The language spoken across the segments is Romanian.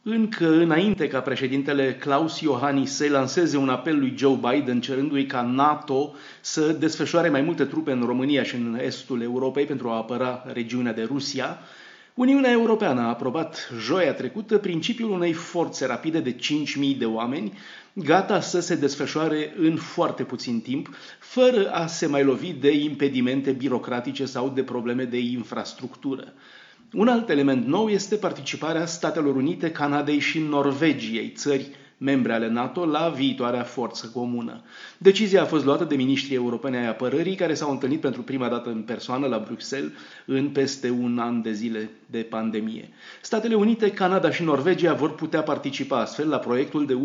încă înainte ca președintele Klaus Iohannis să lanseze un apel lui Joe Biden cerându-i ca NATO să desfășoare mai multe trupe în România și în estul Europei pentru a apăra regiunea de Rusia, Uniunea Europeană a aprobat joia trecută principiul unei forțe rapide de 5.000 de oameni, gata să se desfășoare în foarte puțin timp, fără a se mai lovi de impedimente birocratice sau de probleme de infrastructură. Un alt element nou este participarea Statelor Unite, Canadei și Norvegiei, țări membre ale NATO, la viitoarea forță comună. Decizia a fost luată de miniștrii europeni ai apărării, care s-au întâlnit pentru prima dată în persoană la Bruxelles în peste un an de zile de pandemie. Statele Unite, Canada și Norvegia vor putea participa astfel la proiectul de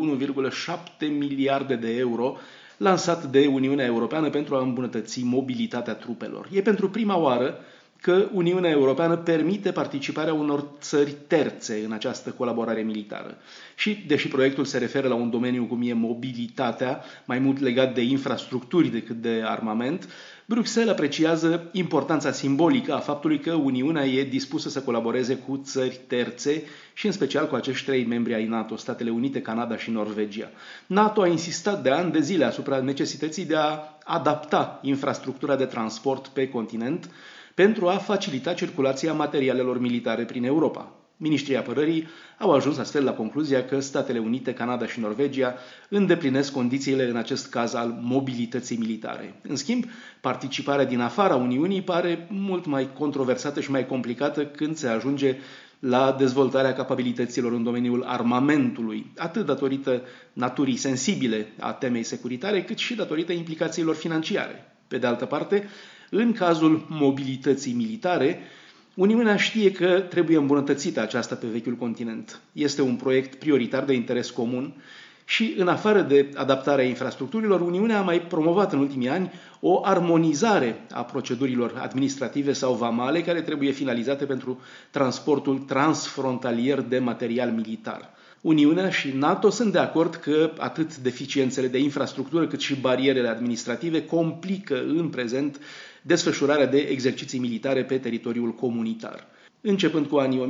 1,7 miliarde de euro lansat de Uniunea Europeană pentru a îmbunătăți mobilitatea trupelor. E pentru prima oară că Uniunea Europeană permite participarea unor țări terțe în această colaborare militară. Și, deși proiectul se referă la un domeniu cum e mobilitatea, mai mult legat de infrastructuri decât de armament, Bruxelles apreciază importanța simbolică a faptului că Uniunea e dispusă să colaboreze cu țări terțe și în special cu acești trei membri ai NATO, Statele Unite, Canada și Norvegia. NATO a insistat de ani de zile asupra necesității de a adapta infrastructura de transport pe continent pentru a facilita circulația materialelor militare prin Europa. Ministrii apărării au ajuns astfel la concluzia că Statele Unite, Canada și Norvegia îndeplinesc condițiile în acest caz al mobilității militare. În schimb, participarea din afara Uniunii pare mult mai controversată și mai complicată când se ajunge la dezvoltarea capabilităților în domeniul armamentului, atât datorită naturii sensibile a temei securitare, cât și datorită implicațiilor financiare. Pe de altă parte, în cazul mobilității militare, Uniunea știe că trebuie îmbunătățită aceasta pe vechiul continent. Este un proiect prioritar de interes comun și, în afară de adaptarea infrastructurilor, Uniunea a mai promovat în ultimii ani o armonizare a procedurilor administrative sau vamale care trebuie finalizate pentru transportul transfrontalier de material militar. Uniunea și NATO sunt de acord că atât deficiențele de infrastructură cât și barierele administrative complică în prezent desfășurarea de exerciții militare pe teritoriul comunitar. Începând cu anii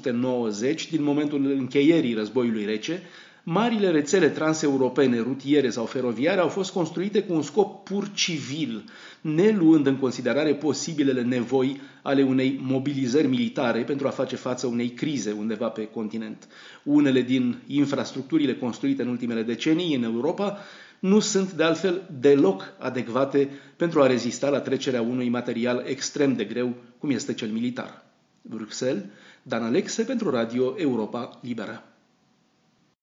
1990, din momentul încheierii războiului rece, marile rețele transeuropene, rutiere sau feroviare au fost construite cu un scop pur civil, neluând în considerare posibilele nevoi ale unei mobilizări militare pentru a face față unei crize undeva pe continent. Unele din infrastructurile construite în ultimele decenii în Europa nu sunt de altfel deloc adecvate pentru a rezista la trecerea unui material extrem de greu, cum este cel militar. Bruxelles, Dan Alexe pentru Radio Europa Liberă.